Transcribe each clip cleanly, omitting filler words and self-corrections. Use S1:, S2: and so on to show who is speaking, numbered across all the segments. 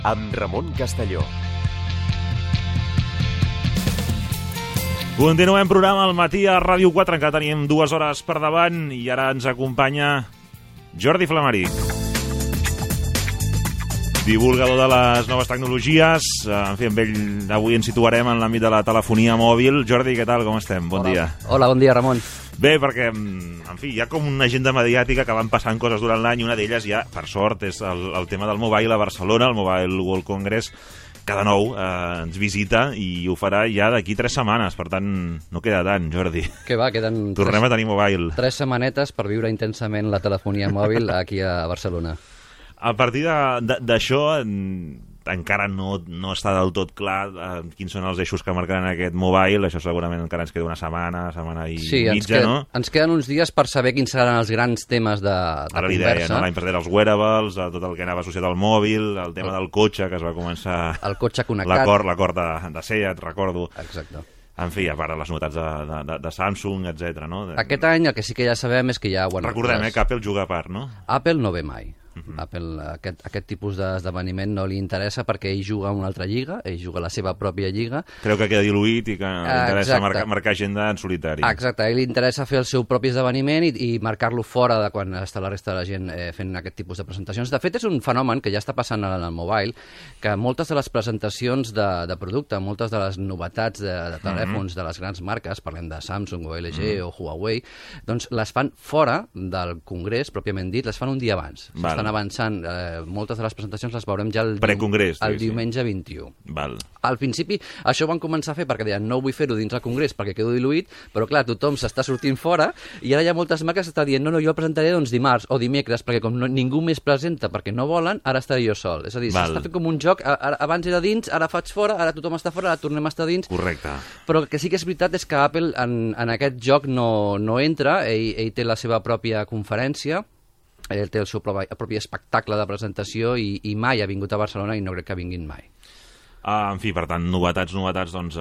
S1: amb Ramon Castelló.
S2: Continuem programa al matí a Ràdio 4, encara tenim 2 hores per davant i ara ens acompanya Jordi Flamari, divulgador de les noves tecnologies. En fi, amb ell avui ens situarem en l'àmbit de la telefonia mòbil. Jordi, què tal? Com estem? Bon dia.
S3: Hola, bon dia, Ramon.
S2: Bé, perquè, en fi, hi ha com una agenda mediàtica que van passant coses durant l'any. Una d'elles ja, per sort, és el tema del mobile a Barcelona, el Mobile World Congress, que de nou ens visita i ho farà ja d'aquí 3 setmanes. Per tant, no queda tant, Jordi.
S3: Què va, queden...
S2: Tornem a tenir mobile.
S3: 3 setmanetes per viure intensament la telefonia mòbil aquí a Barcelona.
S2: A partir d'això, encara no està del tot clar quins són els eixos que marcaran aquest mobile. Això segurament encara ens queda una setmana i mitja, no?
S3: Ens queden uns dies per saber quins seran els grans temes de
S2: Ara li
S3: conversa.
S2: deia, no? L'any passat els wearables, tot el que anava associat al mòbil, el tema del cotxe, que es va començar...
S3: El cotxe connectat.
S2: L'acord de Seat, recordo.
S3: Exacte.
S2: En fi, a part de les novetats de Samsung, etc. No?
S3: Aquest any el que sí que ja sabem és que ja... Bueno,
S2: recordem que Apple juga a part, no?
S3: Apple no ve mai. Apple, aquest tipus d'esdeveniment no li interessa perquè ell juga a una altra lliga, ell juga a la seva pròpia lliga.
S2: Creu que queda diluït i que interessa marcar agenda en solitari.
S3: Exacte, a ell li interessa fer el seu propi esdeveniment i marcar-lo fora de quan està la resta de la gent fent aquest tipus de presentacions. De fet, és un fenomen que ja està passant en el mobile, que moltes de les presentacions de producte, moltes de les novetats de telèfons de les grans marques, parlem de Samsung o LG o Huawei, doncs les fan fora del congrés, pròpiament dit, les fan un dia abans. Estan avançant, moltes de les presentacions les veurem ja el diumenge 21.
S2: Val.
S3: Al principi això ho van començar a fer perquè deien no vull fer-ho dins del congrés perquè quedo diluït, però clar, tothom s'està sortint fora i ara hi ha moltes marques que estan dient no, jo el presentaré doncs dimarts o dimecres perquè com ningú més presenta perquè no volen, ara estaré jo sol. És a dir, s'està fent com un joc, abans era dins, ara faig fora, ara tothom està fora, ara tornem a estar dins.
S2: Correcte.
S3: Però el que sí que és veritat és que Apple en aquest joc no entra, ell té la seva pròpia conferència, ell té el seu propi espectacle de presentació i mai ha vingut a Barcelona i no crec que vinguin mai.
S2: En fi, per tant, novetats, doncs,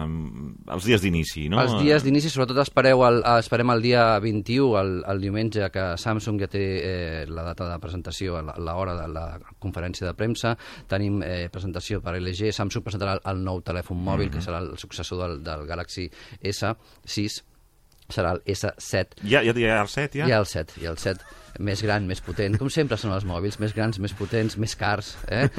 S2: els dies d'inici, no?
S3: Els dies d'inici, sobretot esperem el dia 21, el diumenge, que Samsung ja té la data de presentació, l'hora de la conferència de premsa. Tenim presentació per LG. Samsung presentarà el nou telèfon mòbil, que serà el successor del Galaxy S6. Serà el S7.
S2: Ja hi ha el 7, ja?
S3: Hi ha el 7. Més gran, més potent. Com sempre són els mòbils, més grans, més potents, més cars.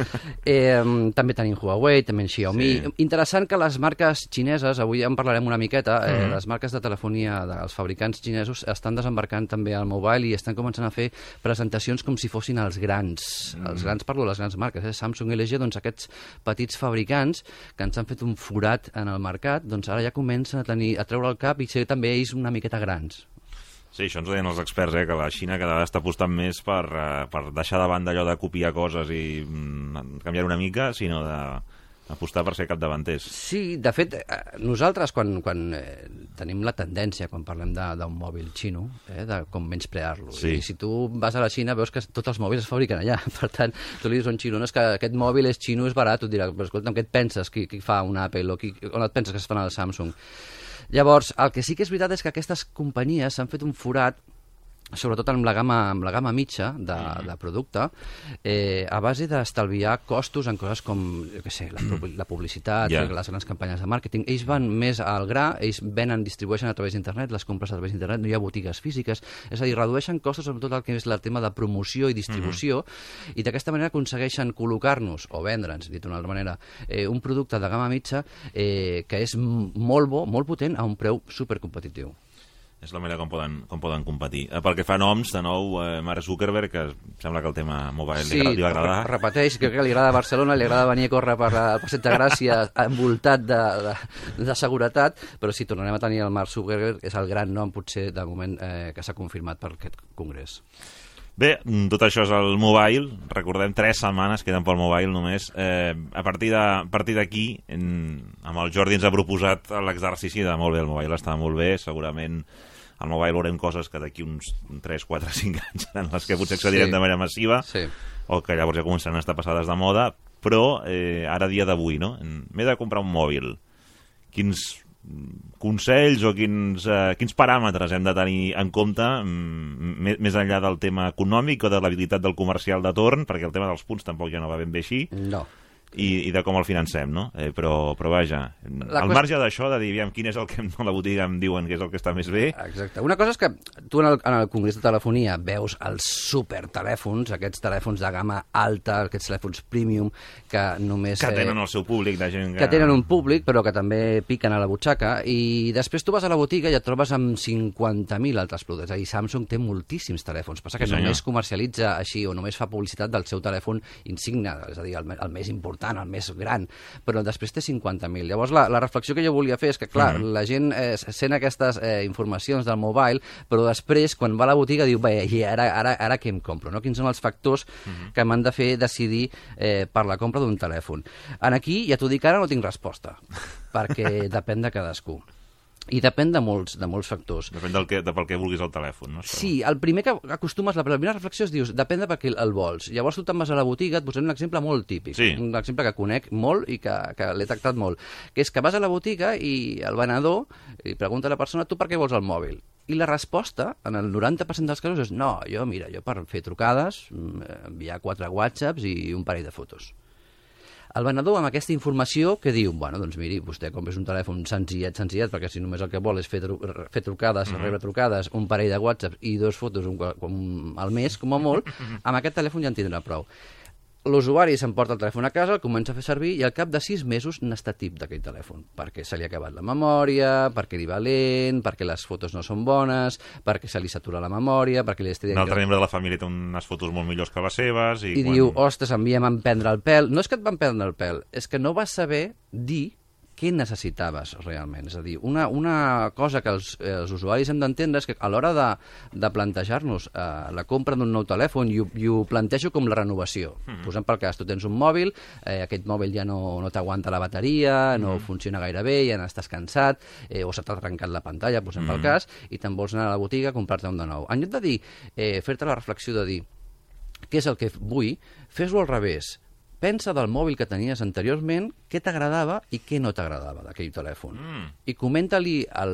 S3: També tenim Huawei, també Xiaomi. Sí. Interessant que les marques xineses, avui en parlarem una miqueta, les marques de telefonia dels fabricants xinesos estan desembarcant també al mobile i estan començant a fer presentacions com si fossin els grans. Els grans, parlo de les grans marques, Samsung i LG, doncs aquests petits fabricants que ens han fet un forat en el mercat, doncs ara ja comencen a treure el cap i ser també ells una miqueta grans.
S2: Sí, això ens ho deien els experts, que la Xina cada vegada està apostant més per deixar de banda allò de copiar coses i canviar una mica, sinó d'apostar per ser capdavanters.
S3: Sí, de fet, nosaltres quan tenim la tendència, quan parlem d'un mòbil xino, de com menysprear-lo.
S2: Sí.
S3: I si tu vas a la Xina veus que tots els mòbils es fabriquen allà. Per tant, tu li dius a un xino, no, és que aquest mòbil és xino, és barat, tu et dirà, però escolta'm, què et penses qui fa un Apple o on et penses que es fan al Samsung? Llavors, el que sí que és veritat és que aquestes companyies s'han fet un forat, sobretot amb la gamma mitja de producte, a base d'estalviar costos en coses com, jo què sé, la publicitat, les grans campanyes de màrqueting. Ells van més al gra, ells distribueixen a través d'internet, les compres a través d'internet, no hi ha botigues físiques, és a dir, redueixen costos amb tot el que és el tema de promoció i distribució, i d'aquesta manera aconsegueixen col·locar-nos, o vendre'ns, dit d'una altra manera, un producte de gamma mitja que és molt bo, molt potent, a un preu supercompetitiu.
S2: És la manera com poden competir. Pel que fa a noms, de nou, Mark Zuckerberg, que sembla que el tema mobile li va agradar.
S3: Sí, repeteix, crec que li agrada a Barcelona, li agrada venir a córrer per el Passeig de Gràcia envoltat de seguretat, però sí, tornarem a tenir el Mark Zuckerberg, és el gran nom, potser, de moment, que s'ha confirmat per aquest congrés.
S2: Bé, tot això és el mobile. Recordem, 3 setmanes queden pel mobile només. A partir d'aquí, amb el Jordi ens ha proposat l'exercici de molt bé, el mobile està molt bé, segurament al mobile veurem coses que d'aquí uns 3, 4, 5 anys en les que potser accedirem de manera massiva, o que llavors ja començaran a estar passades de moda, però ara dia d'avui, no? M'he de comprar un mòbil. Quins consells o quins paràmetres hem de tenir en compte més enllà del tema econòmic o de l'habilitat del comercial de torn, perquè el tema dels punts tampoc ja no va ben bé així.
S3: No.
S2: I de com el financem, no? Però vaja, al marge d'això, de dir, aviam, quin és el que a la botiga em diuen que és el que està més bé...
S3: Exacte. Una cosa és que tu en el Congrés de Telefonia veus els supertelèfons, aquests telèfons de gamma alta, aquests telèfons premium, que només...
S2: Que tenen el seu públic, de gent
S3: que tenen un públic, però que també piquen a la butxaca, i després tu vas a la botiga i et trobes amb 50.000 altres productes. És a dir, Samsung té moltíssims telèfons. Passa que només comercialitza així o només fa publicitat del seu telèfon insigne, és a dir, el més important, el més gran, però després té 50.000. Llavors, la reflexió que jo volia fer és que, clar, la gent sent aquestes informacions del mobile, però després, quan va a la botiga, diu, bé, i ara què em compro? No? Quins són els factors que m'han de fer decidir per la compra d'un telèfon? Aquí, ja t'ho dic ara, no tinc resposta, perquè depèn de cadascú. I depèn de molts factors.
S2: Depèn pel que vulguis al telèfon, no?
S3: Sí, el primer que acostumes, la primera reflexió és, dius, depèn de per què el vols. Llavors tu te'n vas a la botiga, et posem un exemple molt típic, un exemple que conec molt i que l'he tractat molt, que és que vas a la botiga i el venedor li pregunta a la persona, tu per què vols el mòbil? I la resposta, en el 90% dels casos, és no, jo per fer trucades, enviar 4 WhatsApps i un parell de fotos. El venedor, amb aquesta informació, que diu, bueno, doncs miri, vostè compres un telèfon senzillet, perquè si només el que vol és fer trucades, rebre trucades, un parell de WhatsApps i 2 fotos al mes, com a molt, amb aquest telèfon ja en tindrà prou. L'usuari s'emporta el telèfon a casa, el comença a fer servir i al cap de 6 mesos n'està tip d'aquell telèfon, perquè se li ha acabat la memòria, perquè li va lent, perquè les fotos no són bones, perquè se li satura la memòria, perquè li estigui...
S2: Un altre membre de la família té unes fotos molt millors que les seves...
S3: I diu, ostres, em van prendre el pèl. No és que et van prendre el pèl, és que no vas saber dir què necessitaves realment. És a dir, una cosa que els usuaris hem d'entendre és que a l'hora de plantejar-nos la compra d'un nou telèfon, i ho plantejo com la renovació. Posem pel cas, tu tens un mòbil, aquest mòbil ja no t'aguanta la bateria, no funciona gaire bé, ja n'estàs cansat, o se t'ha trencat la pantalla, posem pel cas, i te'n vols anar a la botiga a comprar-te un de nou. En lloc de dir, fer-te la reflexió de dir què és el que vull, fes-ho al revés. Pensa del mòbil que tenies anteriorment, què t'agradava i què no t'agradava d'aquell telèfon. I comenta-li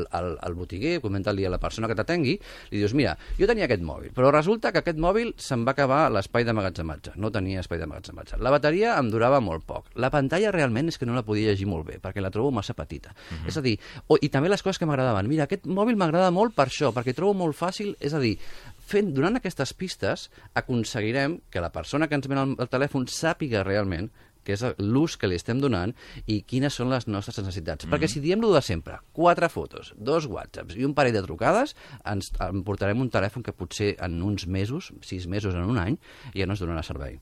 S3: al botiguer, comenta-li a la persona que t'atengui, li dius, mira, jo tenia aquest mòbil, però resulta que aquest mòbil se'm va acabar l'espai d'emmagatzematge, no tenia espai d'emmagatzematge. La bateria em durava molt poc. La pantalla realment és que no la podia llegir molt bé, perquè la trobo massa petita. És a dir, i també les coses que m'agradaven. Mira, aquest mòbil m'agrada molt per això, perquè trobo molt fàcil, és a dir, donant aquestes pistes, aconseguirem que la persona que ens ven el telèfon sàpiga realment què és l'ús que li estem donant i quines són les nostres necessitats. Perquè si diem-lo de sempre, 4 fotos, 2 WhatsApps i un parell de trucades, ens portarem un telèfon que potser en uns mesos, 6 mesos, en un any, ja no ens donarà servei.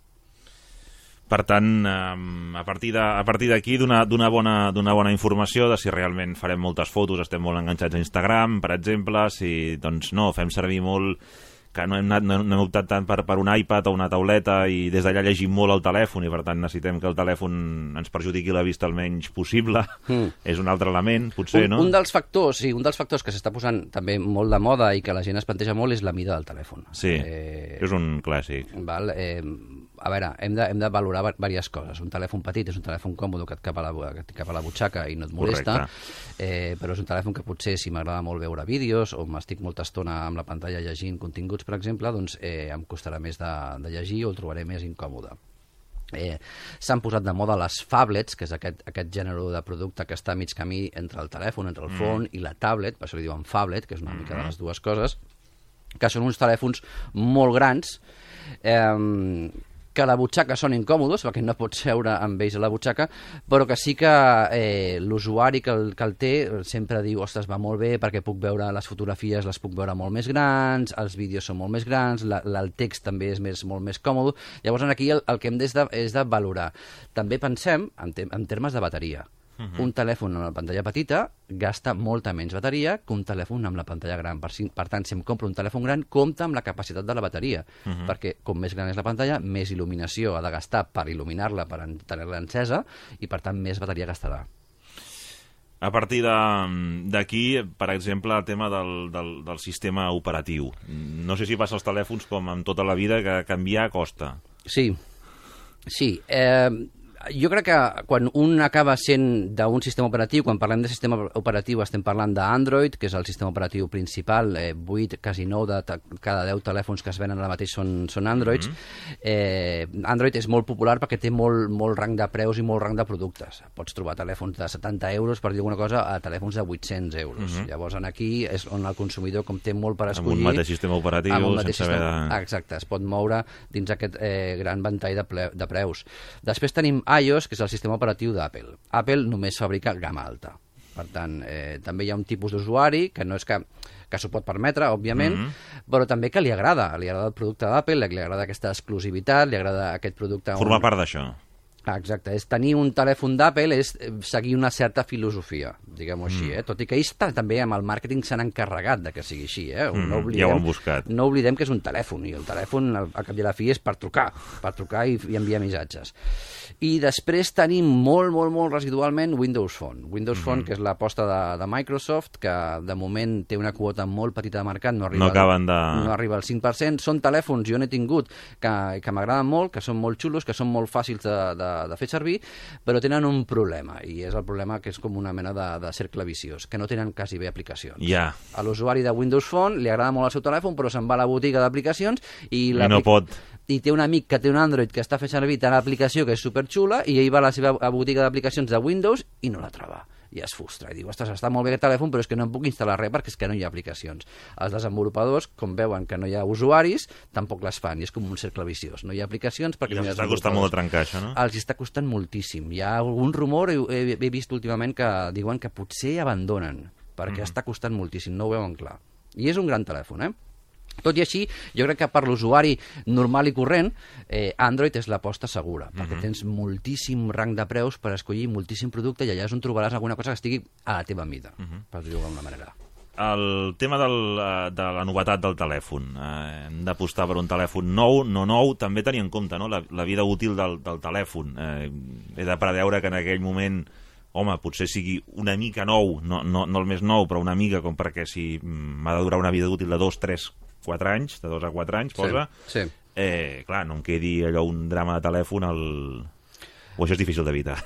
S2: Per tant, a partir d'aquí, d'una bona informació de si realment farem moltes fotos, estem molt enganxats a Instagram, per exemple, si doncs no, fem servir molt, que no hem optat tant per un iPad o una tauleta i des d'allà llegim molt el telèfon i per tant necessitem que el telèfon ens perjudiqui la vista el menys possible. És un altre element, potser, no?
S3: Un dels factors que s'està posant també molt de moda i que la gent es planteja molt és la mida del telèfon.
S2: Sí, és un clàssic.
S3: Val? A veure, hem de valorar diverses coses. Un telèfon petit és un telèfon còmode que et cap a la butxaca i no et molesta, però és un telèfon que potser, si m'agrada molt veure vídeos o m'estic molta estona amb la pantalla llegint continguts, per exemple, doncs em costarà més de llegir o el trobaré més incòmode. S'han posat de moda les phablets, que és aquest gènere de producte que està a mig camí entre el telèfon, entre el phone i la tablet, per això li diuen phablet, que és una mica de les dues coses, que són uns telèfons molt grans, que a la butxaca són incòmodes, perquè no pots seure amb ells a la butxaca, però que sí que l'usuari que el té sempre diu, ostres, va molt bé perquè puc veure les fotografies, les puc veure molt més grans, els vídeos són molt més grans, el text també és molt més còmode. Llavors aquí el que hem és de valorar. També pensem en termes de bateria. Un telèfon amb la pantalla petita gasta molta menys bateria que un telèfon amb la pantalla gran. Per tant, si em compro un telèfon gran, compta amb la capacitat de la bateria, perquè com més gran és la pantalla, més il·luminació ha de gastar per il·luminar-la, per tenir-la encesa, i per tant més bateria gastarà.
S2: A partir d'aquí, per exemple, el tema del sistema operatiu. No sé si passa als telèfons com amb tota la vida, que canviar costa.
S3: Sí. Jo crec que quan un acaba sent d'un sistema operatiu, quan parlem de sistema operatiu estem parlant d'Android, que és el sistema operatiu principal, 8, quasi 9 de cada 10 telèfons que es venen ara mateix són Androids. Android és molt popular perquè té molt rang de preus i molt rang de productes. Pots trobar telèfons de 70 euros, per dir alguna cosa, a telèfons de 800 euros. Llavors, aquí és on el consumidor, com té molt per escollir...
S2: Amb un mateix sistema operatiu, sense haver de...
S3: Exacte, es pot moure dins aquest gran ventall de preus. Després tenim iOS, que és el sistema operatiu d'Apple. Apple només fabrica gamma alta. Per tant, també hi ha un tipus d'usuari que no és que s'ho pot permetre, òbviament, però també que li agrada el producte d'Apple, li agrada aquesta exclusivitat, li agrada aquest producte...
S2: Formar part d'això.
S3: Exacte, és tenir un telèfon d'Apple és seguir una certa filosofia, diguem-ho així, tot i que ells també amb el màrqueting s'han encarregat de que sigui així, no oblidem,
S2: ja ho han buscat.
S3: No oblidem que és un telèfon, i el telèfon al cap i a la fi és per trucar i enviar missatges. I després tenim molt residualment Windows Phone. Windows Phone, que és l'aposta de Microsoft, que de moment té una quota molt petita de mercat, no arriba al 5%. Són telèfons, jo n'he tingut, que m'agraden molt, que són molt xulos, que són molt fàcils de fer servir, però tenen un problema, i és el problema que és com una mena de cercle viciós, que no tenen quasi bé aplicacions. A l'usuari de Windows Phone li agrada molt el seu telèfon, però se'n va a la botiga d'aplicacions i
S2: no pot.
S3: I té un amic que té un Android que està fent servir tant l'aplicació que és superxula, i ell va a la seva botiga d'aplicacions de Windows i no la troba. I es frustra i diu, ostres, està molt bé aquest telèfon, però és que no em puc instal·lar res perquè és que no hi ha aplicacions. Els desenvolupadors, com veuen que no hi ha usuaris, tampoc les fan, i és com un cercle viciós. No hi ha aplicacions perquè no hi ha
S2: desenvolupadors. I els està costant molt de trencar, això, no?
S3: Els està costant moltíssim. Hi ha algun rumor, he vist últimament, que diuen que potser abandonen, perquè està costant moltíssim, no ho veuen clar. I és un gran telèfon, Tot i així, jo crec que per l'usuari normal i corrent, Android és l'aposta segura, perquè tens moltíssim rang de preus per escollir moltíssim producte, i allà és on trobaràs alguna cosa que estigui a la teva mida, per dir-ho d'alguna manera.
S2: El tema de la novetat del telèfon. Hem d'apostar per un telèfon nou, no nou, també tenir en compte la vida útil del telèfon. He de preveure que en aquell moment, home, potser sigui una mica nou, no el més nou, però una mica, com perquè si m'ha de durar una vida útil de 2, 3, 4 anys, de 2 a 4 anys, posa.
S3: Sí.
S2: Clar, no em quedi allò un drama de telèfon o això és difícil d'evitar?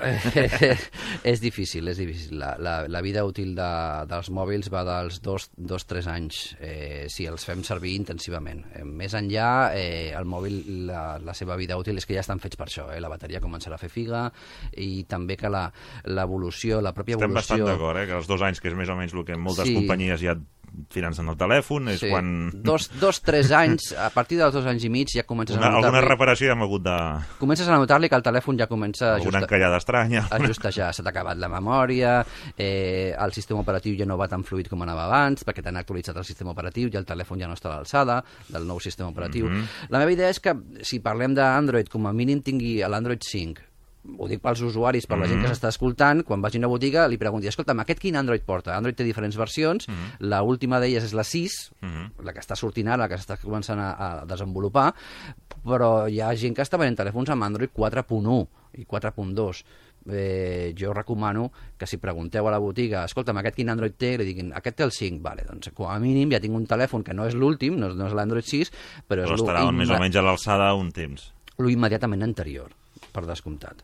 S3: És difícil. La vida útil dels mòbils va dels 2-3 anys, si els fem servir intensivament. Més enllà, el mòbil, la seva vida útil és que ja estan fets per això. La bateria començarà a fer figa, i també que l'evolució, la pròpia evolució...
S2: Estem bastant d'acord, que els 2 anys, que és més o menys el que moltes companyies ja financen el telèfon, és quan...
S3: 2-3 anys, a partir dels 2 anys i mig ja comences a notar-li...
S2: Alguna reparació ja hem hagut de...
S3: Comences a notar-li que el telèfon ja comença
S2: alguna encallada estranya.
S3: A justejar. Se t'ha acabat la memòria, el sistema operatiu ja no va tan fluid com anava abans, perquè t'han actualitzat el sistema operatiu i el telèfon ja no està a l'alçada del nou sistema operatiu. La meva idea és que, si parlem d'Android, com a mínim tingui l'Android 5, ho dic pels usuaris, per la gent que s'està escoltant, quan vagin a botiga li pregunti, escolta'm, aquest quin Android porta? Android té diferents versions, l'última d'elles és la 6, la que està sortint ara, la que s'està començant a desenvolupar, però hi ha gent que està venent telèfons amb Android 4.1 i 4.2. Jo recomano que si pregunteu a la botiga, escolta'm, aquest quin Android té, li diguin, aquest té el 5, vale, doncs com a mínim ja tinc un telèfon que no és l'últim, no és l'Android 6, però
S2: estarà més o menys a l'alçada un temps.
S3: Lo immediatament anterior, per descomptat.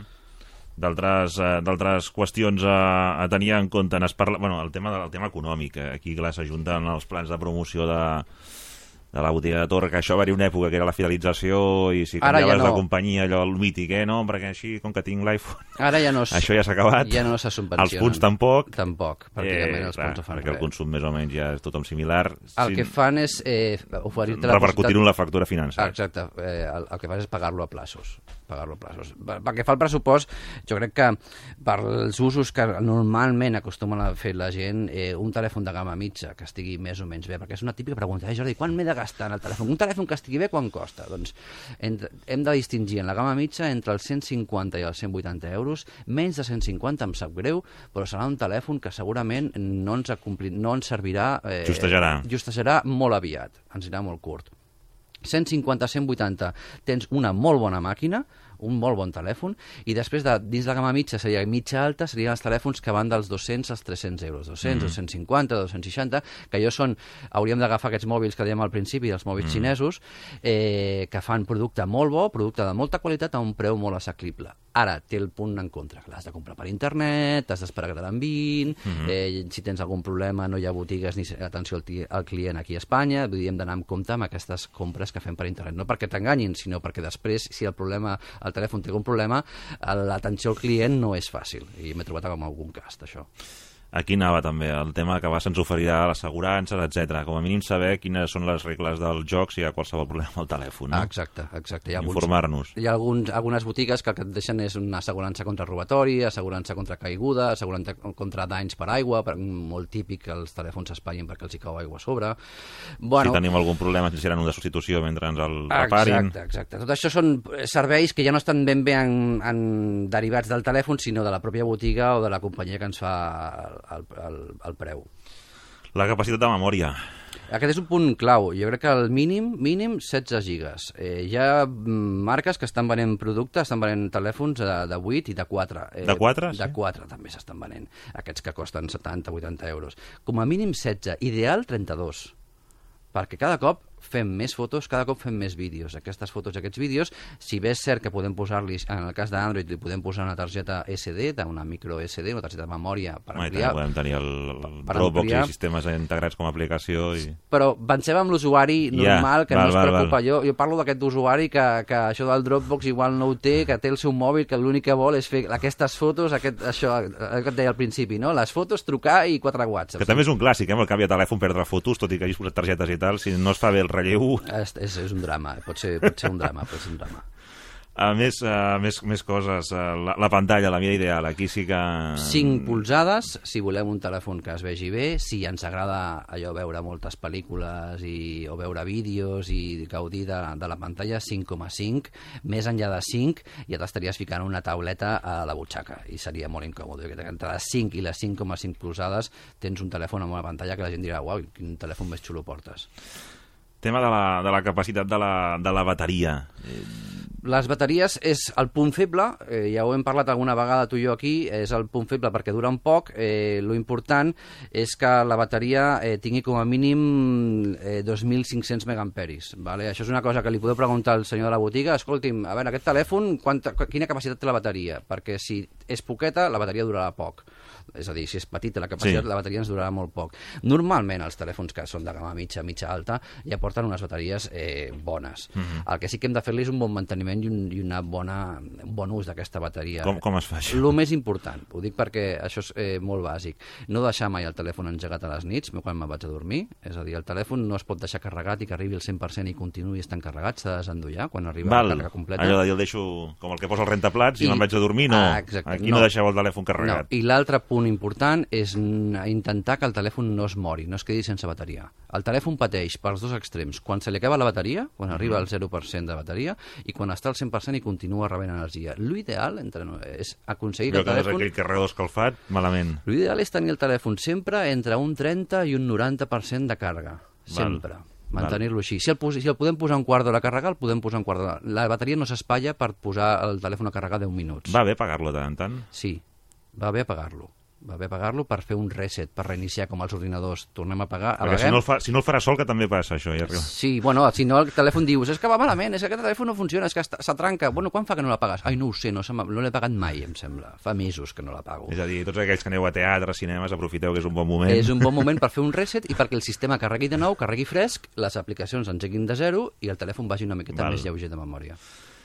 S2: D'altres qüestions a tenir en compte, el tema econòmic, aquí clar s'ajunten els plans de promoció de la botiga de Torre, que això va haver una època que era la fidelització, i si canviaves de companyia, allò el mític, no? Perquè així, com que tinc l'iPhone,
S3: ara ja no
S2: això ja s'ha acabat.
S3: Ja no se subvencionen.
S2: Els punts tampoc.
S3: Tampoc, pràcticament els punts no fan res.
S2: Perquè el consum més o menys ja és tothom similar.
S3: El que fan és oferir-te
S2: repercutir-ho en la factura financera.
S3: Exacte, el que fan és pagar-lo a plaços. Pel que fa al pressupost, jo crec que per els usos que normalment acostumen a fer la gent, un telèfon de gamma mitja que estigui més o menys bé, perquè és una típica pregunta, Jordi, quan m'he de gastar en el telèfon? Un telèfon que estigui bé, quan costa? Doncs hem de distingir en la gamma mitja entre els 150 i els 180 euros. Menys de 150 em sap greu, però serà un telèfon que segurament no ens servirà... Justejarà molt aviat, ens anirà molt curt. 150-180 tens una molt bona màquina, un molt bon telèfon, i després dins la gamma mitja seria mitja alta, serien els telèfons que van dels 200 als 300 euros, 200, 250, 260, que hauríem d'agafar aquests mòbils que dèiem al principi, els mòbils xinesos, que fan producte molt bo, producte de molta qualitat a un preu molt assequible. Ara, té el punt en contra. L'has de comprar per internet, t'has d'esperar que te l'enviïn, si tens algun problema no hi ha botigues ni atenció al client aquí a Espanya, vull dir, hem d'anar amb compte amb aquestes compres que fem per internet. No perquè t'enganyin, sinó perquè després, si el telèfon té algun problema, l'atenció al client no és fàcil. I m'he trobat amb algun cas d'això.
S2: Aquí anava també el tema que se'ns oferirà les assegurances, etc. Com a mínim saber quines són les regles del joc si hi ha qualsevol problema al telèfon. No?
S3: Exacte.
S2: Informar-nos.
S3: Hi ha algunes botigues que el que et deixen és una assegurança contra robatori, assegurança contra caiguda, assegurança contra danys per aigua, molt típic que els telèfons s'espatllen perquè els hi cau aigua a sobre.
S2: Si tenim algun problema, si seran una substitució mentre ens el reparin.
S3: Exacte. Tot això són serveis que ja no estan ben bé en derivats del telèfon, sinó de la pròpia botiga o de la companyia que ens fa el preu.
S2: La capacitat de memòria.
S3: Aquest és un punt clau. Jo crec que el mínim 16 gigas. Hi ha marques que estan venent productes, estan venent telèfons de 8 i de 4.
S2: De 4?
S3: De 4 també s'estan venent. Aquests que costen 70-80 euros. Com a mínim 16, ideal 32. Perquè cada cop fem més fotos, cada cop fem més vídeos. Aquestes fotos i aquests vídeos, si bé és cert que podem posar-li, en el cas d'Android, li podem posar una targeta SD, una micro SD, una targeta de memòria per ampliar.
S2: Podem tenir el Dropbox i sistemes integrats com a aplicació.
S3: Però pensem en l'usuari normal, que no es preocupa. Jo parlo d'aquest usuari que això del Dropbox igual no ho té, que té el seu mòbil, que l'únic que vol és fer aquestes fotos, això que et deia al principi, no? Les fotos, trucar i 4 WhatsApp.
S2: Que també és un clàssic, amb el canvi de telèfon, perdre fotos, tot i que hagis posat targetes i tal, si no es fa bé el relleu...
S3: És un drama, pot ser un drama.
S2: Més coses, la pantalla, la mida ideal, aquí sí que...
S3: 5 polzades, si volem un telèfon que es vegi bé, si ens agrada allò veure moltes pel·lícules o veure vídeos i gaudir de la pantalla, 5,5, més enllà de 5 ja t'estaries ficant una tauleta a la butxaca i seria molt incòmode. Entre les 5 i les 5,5 polzades tens un telèfon amb una pantalla que la gent dirà, uau, quin telèfon més xulo portes.
S2: Tema de la capacitat de la bateria.
S3: Les bateries és el punt feble, ja ho hem parlat alguna vegada tu i jo aquí, és el punt feble perquè dura un poc. Lo important és que la bateria tingui com a mínim 2.500 megaamperis. Vale? Això és una cosa que li podeu preguntar al senyor de la botiga. Escolti'm, a veure, aquest telèfon, quina capacitat té la bateria? Perquè si és poqueta, la bateria durarà poc. És a dir, si és petita la capacitat, la bateria ens durarà molt poc. Normalment els telèfons que són de gamma mitja alta ja porten unes bateries bones. El que sí que hem de fer-li és un bon manteniment i un bon ús d'aquesta bateria.
S2: Com es fa això?
S3: El més important, ho dic perquè això és molt bàsic. No deixar mai el telèfon engegat a les nits quan me'n vaig a dormir, és a dir, el telèfon no es pot deixar carregat i que arribi al 100% i continuï estant carregat, s'ha de desendollar quan arriba la càrrega completa.
S2: Allò de dir el deixo com el que posa el rentaplats i me'n vaig a dormir, no. Aquí no deixeu el telèfon carregat.
S3: I l'altre punt important és intentar que el telèfon no es mori, no es quedi sense bateria. El telèfon pateix pels dos extrems, quan se li acaba la bateria, quan arriba al 0% de bateria, i quan està al 100% i continua rebent energia. L'ideal és aconseguir que el telèfon...
S2: Aquell carregador escalfat, malament.
S3: L'ideal és tenir el telèfon sempre entre un 30 i un 90% de càrrega. Sempre. Mantenir-lo així. Si el podem posar un quart d'hora a carregar, el podem posar un quart d'hora. La bateria no s'espatlla per posar el telèfon a carregar 10 minuts.
S2: Va bé apagar-lo de tant en tant?
S3: Sí, va bé apagar-lo. Va bé apagar-lo per fer un reset, per reiniciar com els ordinadors. Tornem a apagar.
S2: Perquè si no el farà sol, que també passa això.
S3: Sí, bueno, si no el telèfon dius, és que va malament, és que aquest telèfon no funciona, és que s'atranca. Bueno, quan fa que no l'apagues? Ai, no ho sé, no l'he pagat mai, em sembla. Fa mesos que no l'apago.
S2: És a dir, tots aquells que aneu a teatre, cinemes, aprofiteu que és un bon moment.
S3: És un bon moment per fer un reset i perquè el sistema carregui de nou, carregui fresc, les aplicacions engeguin de zero i el telèfon vagi una miqueta més lleuger de memòria.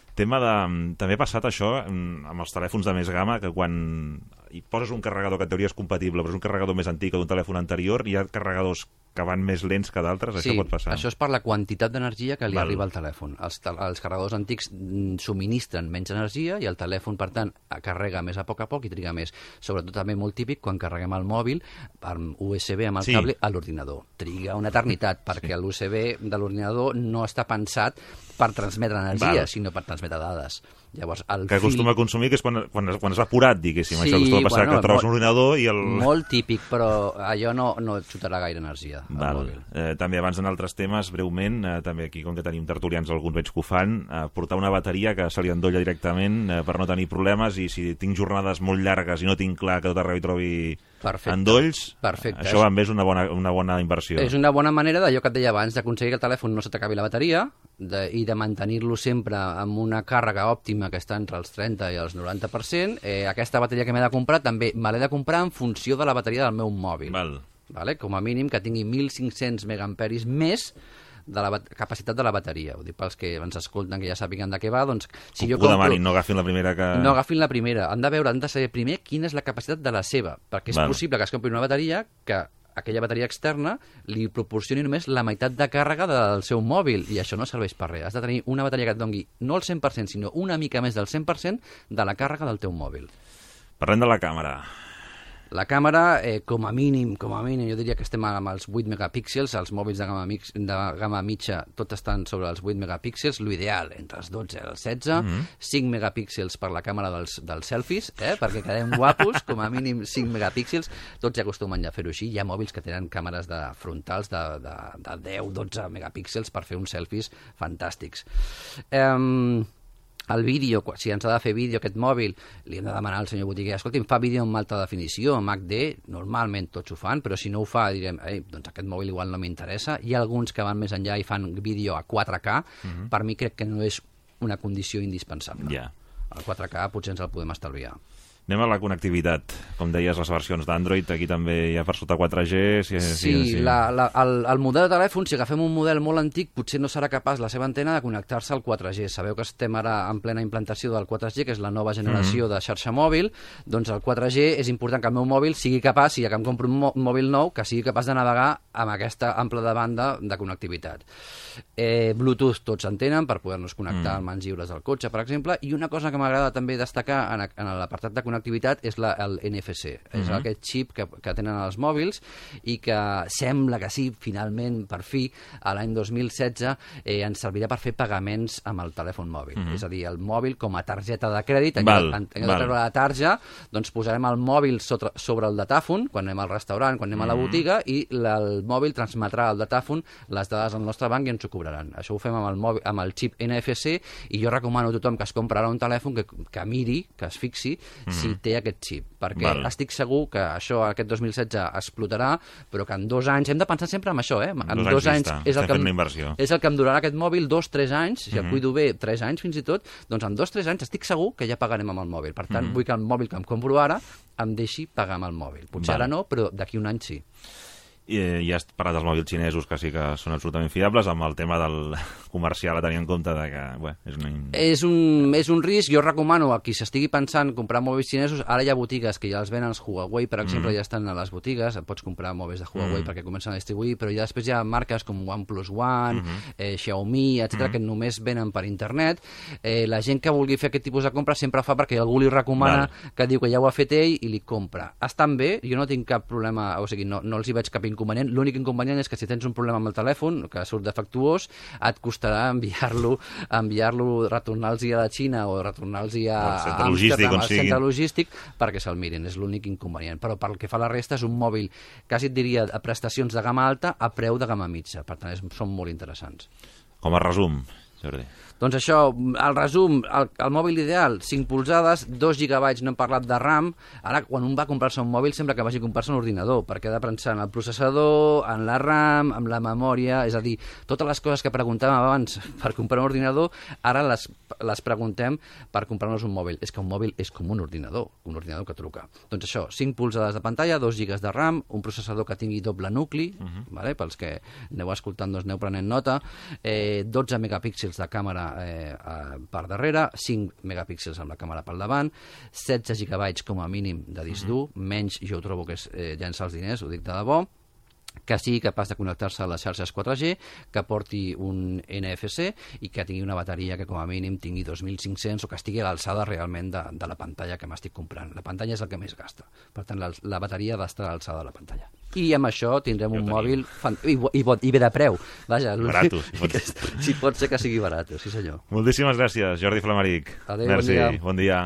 S2: També ha passat això amb els telèfons de més gamma, que quan hi poses un carregador que en teoria és compatible, però és un carregador més antic o d'un telèfon anterior, hi ha carregadors que van més lents que d'altres, això pot passar.
S3: Sí, això és per la quantitat d'energia que li arriba al telèfon. Els carregadors antics subministren menys energia i el telèfon, per tant, carrega més a poc i triga més. Sobretot també molt típic quan carreguem el mòbil amb USB, amb el cable, a l'ordinador. Triga una eternitat, perquè l'USB de l'ordinador no està pensat per transmetre energia, sinó per transmetre dades. Llavors,
S2: que acostuma a consumir, que és quan és apurat, diguéssim. Això acostuma a passar, que trobes un ordinador i el...
S3: Molt típic, però allò no et xutarà gaire energia.
S2: També, abans d'anar a altres temes, breument, també aquí, com que tenim tertulians, alguns veig que ho fan, portar una bateria que se li endolla directament per no tenir problemes, i si tinc jornades molt llargues i no tinc clar que tot arreu hi trobi endolls, això també és una bona inversió.
S3: És una bona manera d'allò que et deia abans, d'aconseguir que el telèfon no se t'acabi la bateria, i de mantenir-lo sempre amb una càrrega òptima que està entre els 30 i els 90%, aquesta bateria que m'he de comprar també me l'he de comprar en funció de la bateria del meu mòbil. Vale? Com a mínim que tingui 1.500 megaamperis més de la capacitat de la bateria. Ho dic pels que ens escolten, que ja sàpiguen de què va, doncs... Si jo compro...
S2: demanin, no agafin la primera que...
S3: No agafin la primera. Han de saber primer quina és la capacitat de la seva, perquè és possible que es compri una bateria que aquella bateria externa li proporcioni només la meitat de càrrega del seu mòbil, i això no serveix per res. Has de tenir una bateria que et doni no el 100%, sinó una mica més del 100% de la càrrega del teu mòbil.
S2: Parlem de la càmera.
S3: La càmera, com a mínim, jo diria que estem amb els 8 megapíxels, els mòbils de gamma mitja tot estan sobre els 8 megapíxels, l'ideal entre els 12 i els 16, 5 megapíxels per la càmera dels selfies, perquè quedem guapos, com a mínim 5 megapíxels, tots ja acostumen a fer-ho així, hi ha mòbils que tenen càmeres frontals de 10-12 megapíxels per fer uns selfies fantàstics. El vídeo, si ens ha de fer vídeo aquest mòbil, li hem de demanar al senyor botiguer, escolta, em fa vídeo amb alta definició, amb HD, normalment tots ho fan, però si no ho fa direm, doncs aquest mòbil igual no m'interessa. Hi ha alguns que van més enllà i fan vídeo a 4K, per mi crec que no és una condició indispensable. El 4K potser ens el podem estalviar.
S2: Anem a la connectivitat. Com deies, les versions d'Android, aquí també hi ha per sota 4G.
S3: Sí, el model de telèfon, si agafem un model molt antic, potser no serà capaç la seva antena de connectar-se al 4G. Sabeu que estem ara en plena implantació del 4G, que és la nova generació de xarxa mòbil. Doncs el 4G és important que el meu mòbil sigui capaç, si ja que em compro un mòbil nou, que sigui capaç de navegar amb aquesta ampla de banda de connectivitat. Bluetooth tots en tenen per poder-nos connectar amb mans lliures al cotxe, per exemple, i una cosa que m'agrada també destacar en l'apartat de connectivitat és el NFC. És aquest xip que tenen els mòbils i que sembla que sí, finalment, per fi, a l'any 2016 ens servirà per fer pagaments amb el telèfon mòbil. És a dir, el mòbil com a targeta de crèdit, en lloc de treure la tarja, doncs posarem el mòbil sobre el datàfon, quan anem al restaurant, quan anem a la botiga, i el mòbil transmetrà al datàfon les dades del nostre banc i ens ho cobraran. Això ho fem amb el xip NFC, i jo recomano a tothom que es comprarà un telèfon que miri, que es fixi si té aquest xip, perquè estic segur que això aquest 2016 explotarà, però que en 2 anys, hem de pensar sempre en això, en 2 anys és el que em durarà aquest mòbil, 2-3 anys, si el cuido bé, 3 anys fins i tot, doncs en 2-3 anys estic segur que ja pagarem amb el mòbil. Per tant, vull que el mòbil que em compro ara em deixi pagar amb el mòbil. Potser ara no, però d'aquí un any sí.
S2: I ja has parlat dels mòbils xinesos, que sí que són absolutament fiables, amb el tema del comercial a tenir en compte de que
S3: és un risc. Jo recomano a qui s'estigui pensant comprar mòbils xinesos, ara hi ha botigues que ja els venen, els Huawei, per exemple, ja estan a les botigues, pots comprar mòbils de Huawei perquè comencen a distribuir, però ja després hi ha marques com OnePlus One, Xiaomi, etc que només venen per internet. La gent que vulgui fer aquest tipus de compra sempre fa perquè algú li recomana, que diu que ja ho ha fet ell i li compra. Estan bé, jo no tinc cap problema, o sigui, no els hi veig cap inconvenient. L'únic inconvenient és que si tens un problema amb el telèfon, que surt defectuós, et costarà enviar-lo, retornar-los a la Xina o retornar-los a Amsterdam, al centre logístic, perquè se'l mirin. És l'únic inconvenient. Però pel que fa a la resta, és un mòbil, quasi et diria, a prestacions de gamma alta a preu de gamma mitja. Per tant, són molt interessants.
S2: Com a resum, Jordi.
S3: Doncs això, el resum, el mòbil ideal, 5 polzades, 2 gigabytes, no hem parlat de RAM. Ara, quan un va comprar-se un mòbil, sembla que vagi a comprar-se un ordinador, perquè ha de pensar en el processador, en la RAM, en la memòria, és a dir, totes les coses que preguntàvem abans per comprar un ordinador, ara les preguntem per comprar-nos un mòbil. És que un mòbil és com un ordinador que truca. Doncs això, 5 polzades de pantalla, 2 gigas de RAM, un processador que tingui doble nucli, pels que aneu escoltant, doncs aneu prenent nota, 12 megapíxels de càmera per darrere, 5 megapíxels amb la càmera pel davant, 16 gigabytes com a mínim de disc dur, menys jo trobo que és llençar els diners, ho dic de debò, que sigui capaç de connectar-se a les xarxes 4G, que porti un NFC i que tingui una bateria que com a mínim tingui 2.500 o que estigui a l'alçada realment de la pantalla que m'estic comprant. La pantalla és el que més gasta. Per tant, la bateria ha d'estar a l'alçada de la pantalla. I amb això tindrem un mòbil i bé de preu. Vaja,
S2: barato.
S3: Si pot ser que sigui barat, sí senyor.
S2: Moltíssimes gràcies, Jordi Flamaric.
S3: Adéu, bon dia.
S2: Bon dia.